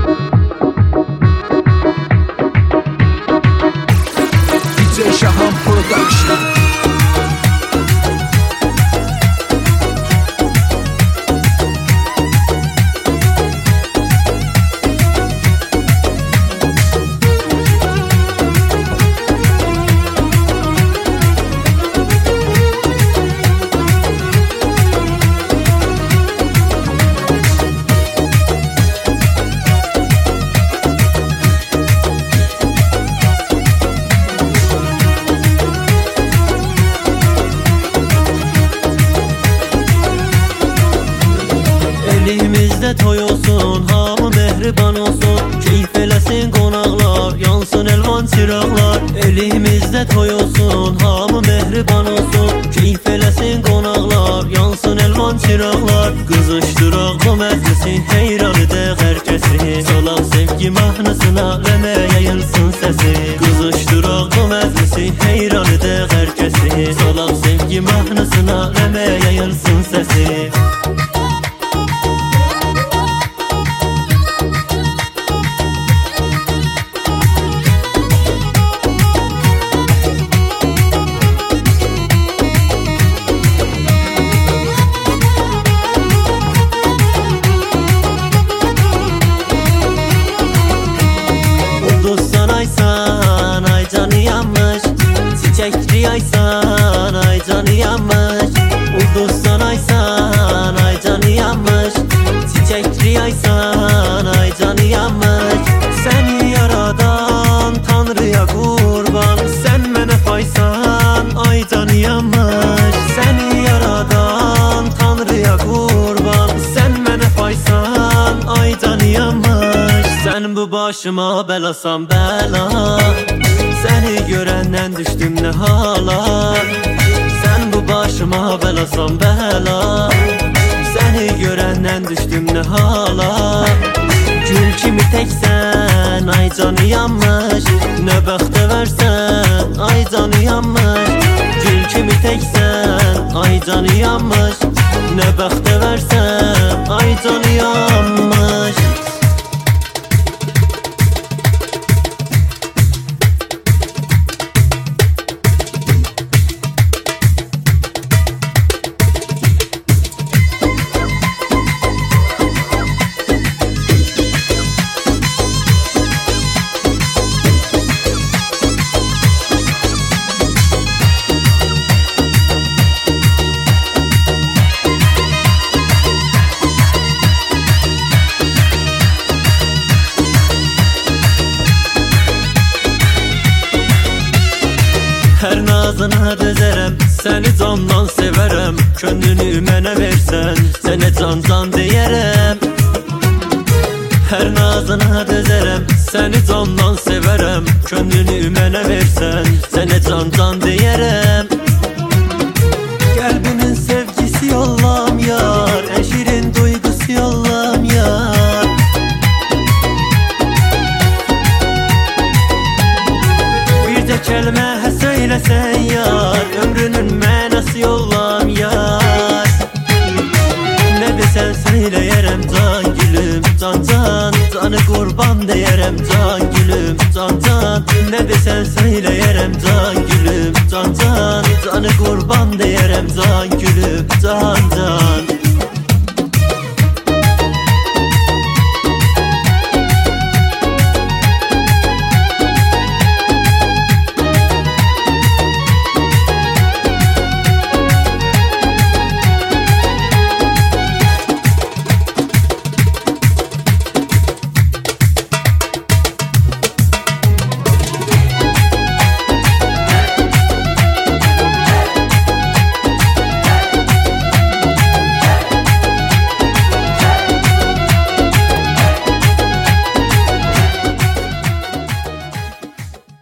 DJ Şahan Production. Elimizde toy olsun, hamı mehriban olsun. Keyif eləsin qonaqlar, yansın elvan çıraqlar. Elimizde toy olsun, hamı mehriban olsun. Keyif eləsin qonaqlar, yansın elvan çıraqlar. Qızışdıraq bu məclisi, heyran edək hər kəsi. Solaq sevgi mahnısına, rəmə yayılsın səsi. Qızışdıraq bu məclisi, heyran edək hər kəsi. Solaq sevgi mahnısına, rəmə yayılsın səsi. Ay canı yanmış, çiçekli aysan, ay canı yanmış. Ulduzsan aysan, ay canı yanmış, çiçekli aysan, ay canı yanmış. Seni yaradan Tanrı'ya kurban, sen mənə faysan, ay canı yanmış. Seni yaradan Tanrı'ya kurban, sen mənə faysan, ay canı yanmış. Sen bu başıma belasan bela, seni görenden düştüm ne hala. Sen bu başıma belasan bela, seni görenden düştüm ne hala. Gül kimi teksen, ay canı yanmış. Ne bəxtə versen, ay canı yanmış. Gül kimi teksen, ay canı yanmış. Ne bəxtə versen, ay canı yanmış. Her nazına dözərəm, səni candan sevərəm. Könlünü mənə versən, sənə can deyərəm. Her nazına dözərəm, səni candan sevərəm. Könlünü mənə versən, sənə can deyərəm. Qəlbimin sevgisi yollam yar, ən şirin duygusu yollam yar. Bircə kəlmə söyləsən yar, ömrünün mənası yollam yar. Ne desen söyleyerem can gülüm, can can. Canı kurban deyərəm can gülüm, can can. Ne desen söyleyerem can gülüm, can can. Canı kurban deyərəm can gülüm, can can.